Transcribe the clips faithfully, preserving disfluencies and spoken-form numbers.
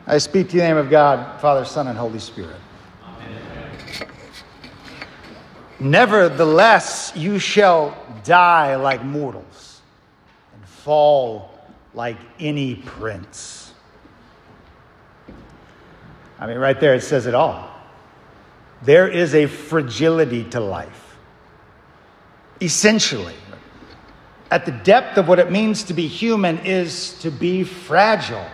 I speak to you in the name of God, Father, Son, and Holy Spirit. Amen. Nevertheless, you shall die like mortals and fall like any prince. I mean, right there it says it all. There is a fragility to life. Essentially, at the depth of what it means to be human is to be fragile.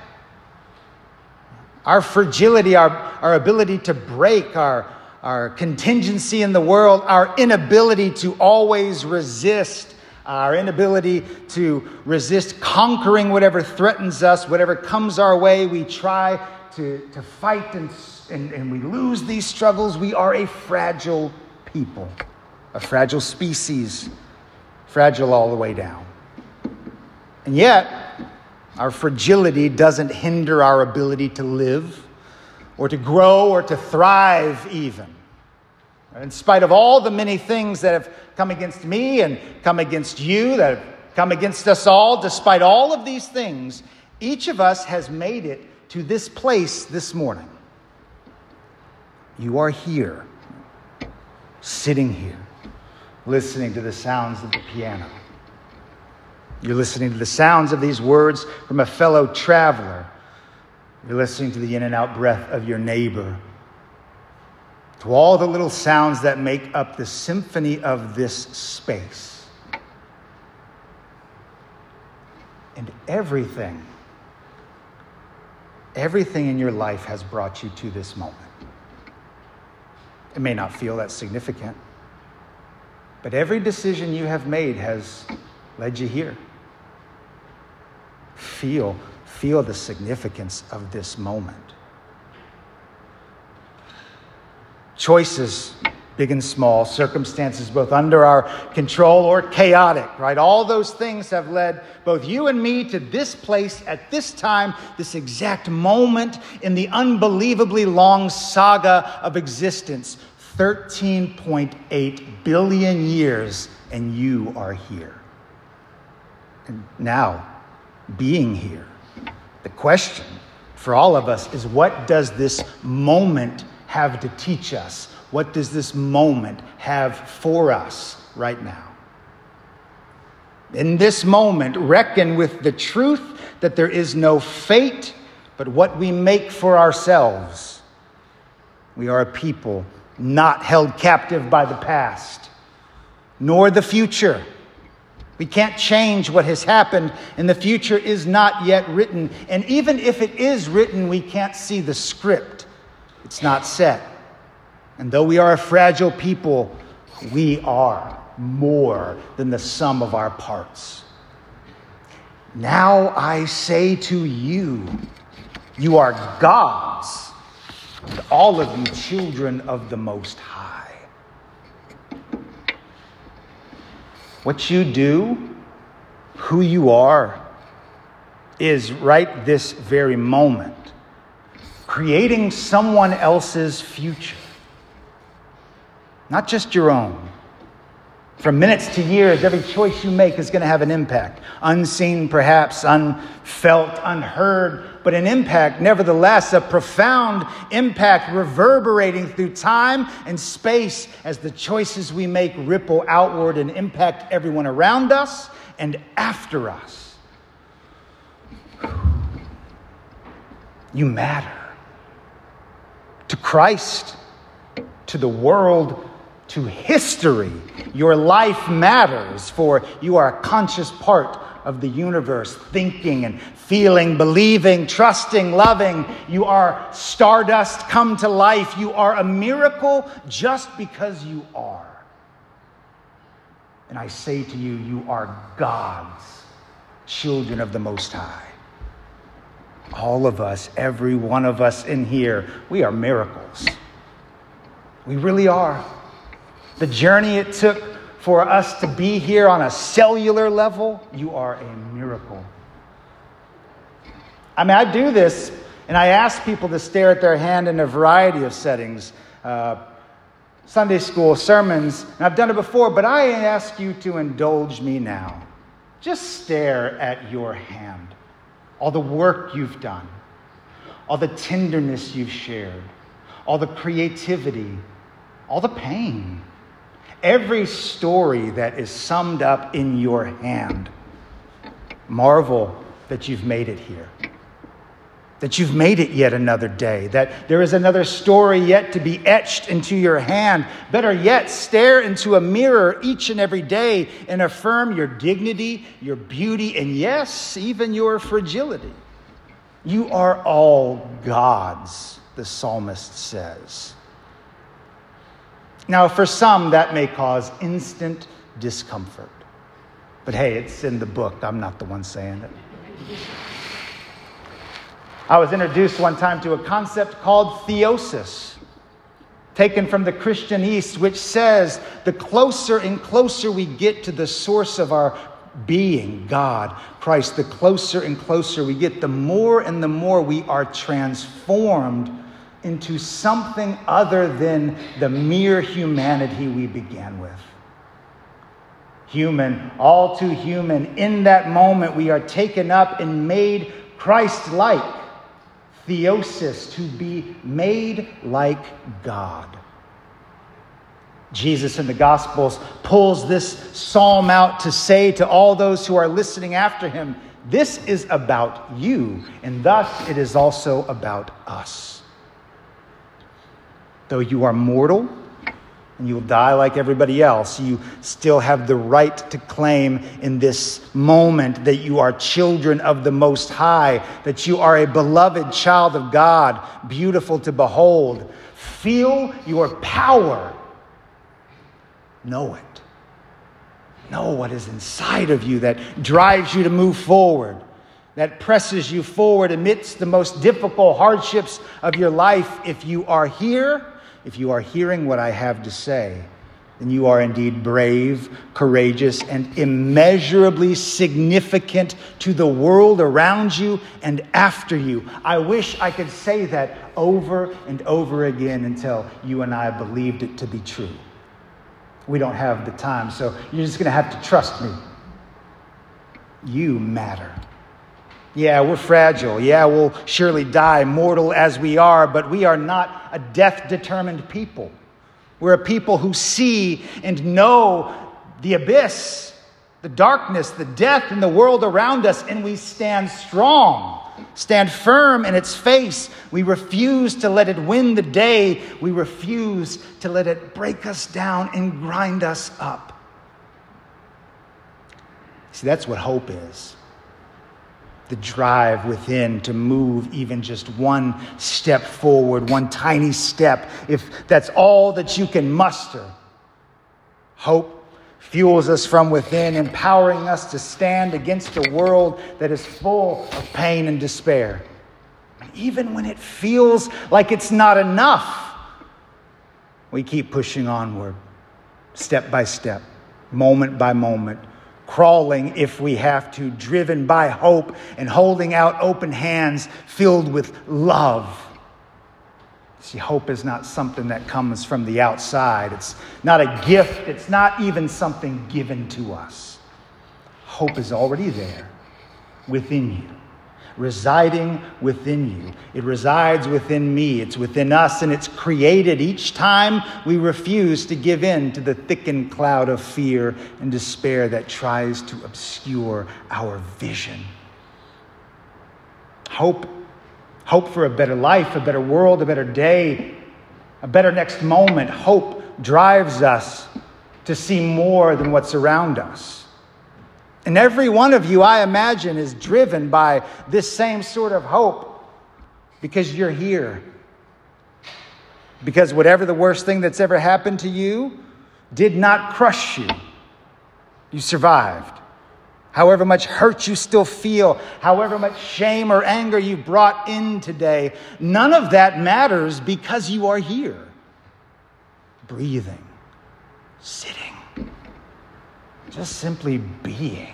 Our fragility, our, our ability to break, our, our contingency in the world, our inability to always resist, our inability to resist conquering whatever threatens us, whatever comes our way, we try to, to fight and, and, and we lose these struggles. We are a fragile people, a fragile species, fragile all the way down. And yet, our fragility doesn't hinder our ability to live or to grow or to thrive even. In spite of all the many things that have come against me and come against you, that have come against us all, despite all of these things, each of us has made it to this place this morning. You are here, sitting here, listening to the sounds of the piano. You're listening to the sounds of these words from a fellow traveler. You're listening to the in and out breath of your neighbor. To all the little sounds that make up the symphony of this space. And everything, everything in your life has brought you to this moment. It may not feel that significant, but every decision you have made has led you here. Feel, feel the significance of this moment. Choices, big and small, circumstances both under our control or chaotic, right? All those things have led both you and me to this place at this time, this exact moment in the unbelievably long saga of existence. thirteen point eight billion years, and you are here. And now, being here, the question for all of us is, what does this moment have to teach us? What does this moment have for us right now? In this moment, reckon with the truth that there is no fate but what we make for ourselves. We are a people not held captive by the past, nor the future. We can't change what has happened, and the future is not yet written. And even if it is written, we can't see the script. It's not set. And though we are a fragile people, we are more than the sum of our parts. Now I say to you, you are God's, and all of you children of the Most High. What you do, who you are, is right this very moment, creating someone else's future. Not just your own. From minutes to years, every choice you make is going to have an impact. Unseen, perhaps, unfelt, unheard, but an impact, nevertheless, a profound impact reverberating through time and space as the choices we make ripple outward and impact everyone around us and after us. You matter. To Christ, to the world, to history. Your life matters, for you are a conscious part of the universe, thinking and feeling, believing, trusting, loving. You are stardust come to life. You are a miracle just because you are. And I say to you, you are God's children of the Most High. All of us, every one of us in here, we are miracles. We really are. The journey it took for us to be here on a cellular level, you are a miracle. I mean, I do this, and I ask people to stare at their hand in a variety of settings. Uh, Sunday school, sermons, and I've done it before, but I ask you to indulge me now. Just stare at your hand. All the work you've done. all the tenderness you've shared, all the creativity, all the pain. Every story that is summed up in your hand. Marvel that you've made it here. That you've made it yet another day. That there is another story yet to be etched into your hand. Better yet, stare into a mirror each and every day and affirm your dignity, your beauty, and yes, even your fragility. You are all God's, the psalmist says. Now, for some, that may cause instant discomfort. But hey, it's in the book. I'm not the one saying it. I was introduced one time to a concept called theosis, taken from the Christian East, which says the closer and closer we get to the source of our being, God, Christ, the closer and closer we get, the more and the more we are transformed into something other than the mere humanity we began with. Human, all too human. In that moment, we are taken up and made Christ-like. Theosis, to be made like God. Jesus in the Gospels pulls this psalm out to say to all those who are listening after him, this is about you, and thus it is also about us. Though you are mortal and you will die like everybody else, you still have the right to claim in this moment that you are children of the Most High, that you are a beloved child of God, beautiful to behold. Feel your power. Know it. Know what is inside of you that drives you to move forward, that presses you forward amidst the most difficult hardships of your life. If you are here, if you are hearing what I have to say, then you are indeed brave, courageous, and immeasurably significant to the world around you and after you. I wish I could say that over and over again until you and I believed it to be true. We don't have the time, so you're just going to have to trust me. You matter. Yeah, we're fragile. Yeah, we'll surely die, mortal as we are, but we are not a death-determined people. We're a people who see and know the abyss, the darkness, the death in the world around us, and we stand strong, stand firm in its face. We refuse to let it win the day. We refuse to let it break us down and grind us up. See, that's what hope is. The drive within to move even just one step forward, one tiny step, if that's all that you can muster. Hope fuels us from within, empowering us to stand against a world that is full of pain and despair. And even when it feels like it's not enough, we keep pushing onward, step by step, moment by moment, crawling if we have to, driven by hope and holding out open hands filled with love. See, hope is not something that comes from the outside. It's not a gift. It's not even something given to us. Hope is already there within you, residing within you. It resides within me. It's within us, and it's created each time we refuse to give in to the thickened cloud of fear and despair that tries to obscure our vision. Hope, hope for a better life, a better world, a better day, a better next moment. Hope drives us to see more than what's around us. And every one of you, I imagine, is driven by this same sort of hope because you're here. Because whatever the worst thing that's ever happened to you did not crush you. You survived. However much hurt you still feel, however much shame or anger you brought in today, none of that matters because you are here. Breathing, sitting. Just simply being.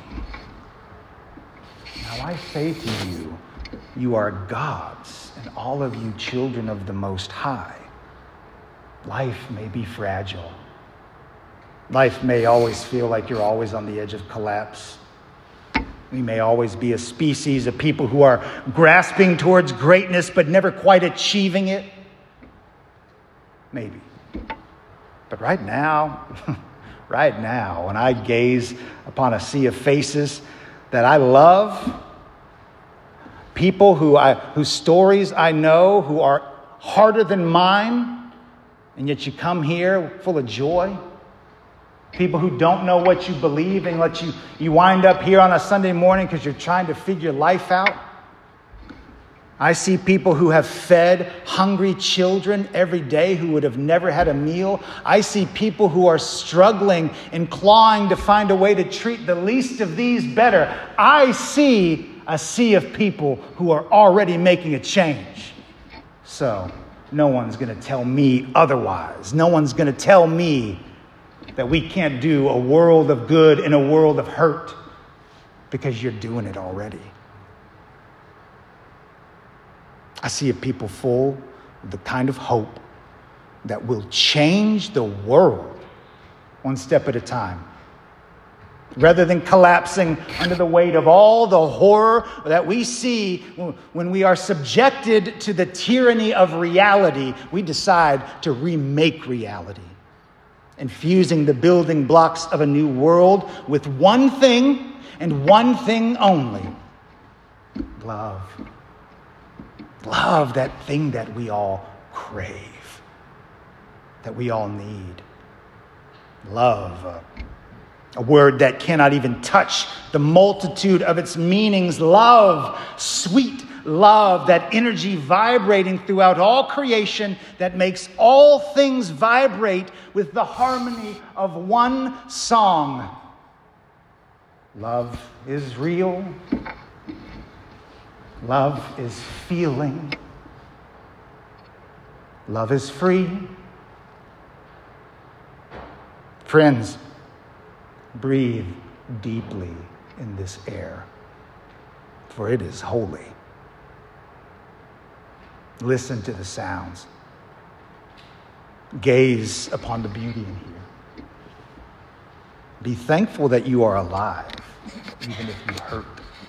Now I say to you, you are God's, and all of you children of the Most High. Life may be fragile. Life may always feel like you're always on the edge of collapse. We may always be a species of people who are grasping towards greatness but never quite achieving it. Maybe. But right now, right now, when I gaze upon a sea of faces that I love, people who I, whose stories I know, who are harder than mine, and yet you come here full of joy. People who don't know what you believe, and let you, you wind up here on a Sunday morning because you're trying to figure life out. I see people who have fed hungry children every day who would have never had a meal. I see people who are struggling and clawing to find a way to treat the least of these better. I see a sea of people who are already making a change. So no one's going to tell me otherwise. No one's going to tell me that we can't do a world of good in a world of hurt, because you're doing it already. I see a people full of the kind of hope that will change the world one step at a time. Rather than collapsing under the weight of all the horror that we see when we are subjected to the tyranny of reality, we decide to remake reality, infusing the building blocks of a new world with one thing and one thing only: love. Love, that thing that we all crave, that we all need. Love, uh, a word that cannot even touch the multitude of its meanings. Love, sweet love, that energy vibrating throughout all creation that makes all things vibrate with the harmony of one song. Love is real. Love is feeling. Love is free. Friends, breathe deeply in this air, for it is holy. Listen to the sounds. Gaze upon the beauty in here. Be thankful that you are alive, even if you hurt.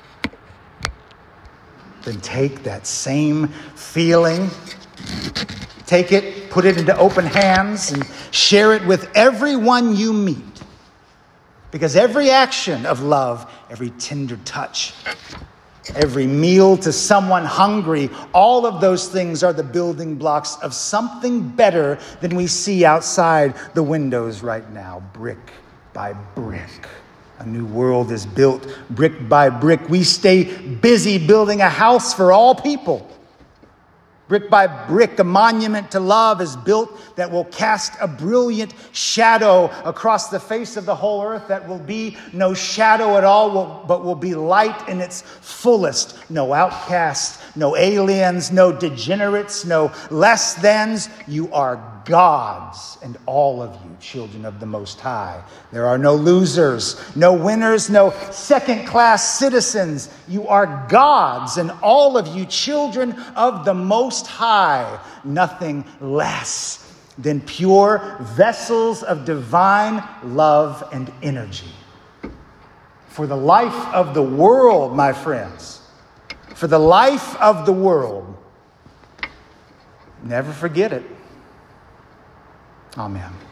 Then take that same feeling, take it, put it into open hands, and share it with everyone you meet. Because every action of love, every tender touch, every meal to someone hungry, all of those things are the building blocks of something better than we see outside the windows right now, brick by brick. A new world is built brick by brick. We stay busy building a house for all people. Brick by brick, a monument to love is built that will cast a brilliant shadow across the face of the whole earth that will be no shadow at all, but will be light in its fullest. No outcasts, no aliens, no degenerates, no less thans. You are gods, and all of you, children of the Most High. There are no losers, no winners, no second-class citizens. You are gods, and all of you, children of the Most High. Nothing less than pure vessels of divine love and energy. For the life of the world, my friends, for the life of the world, never forget it. Amen.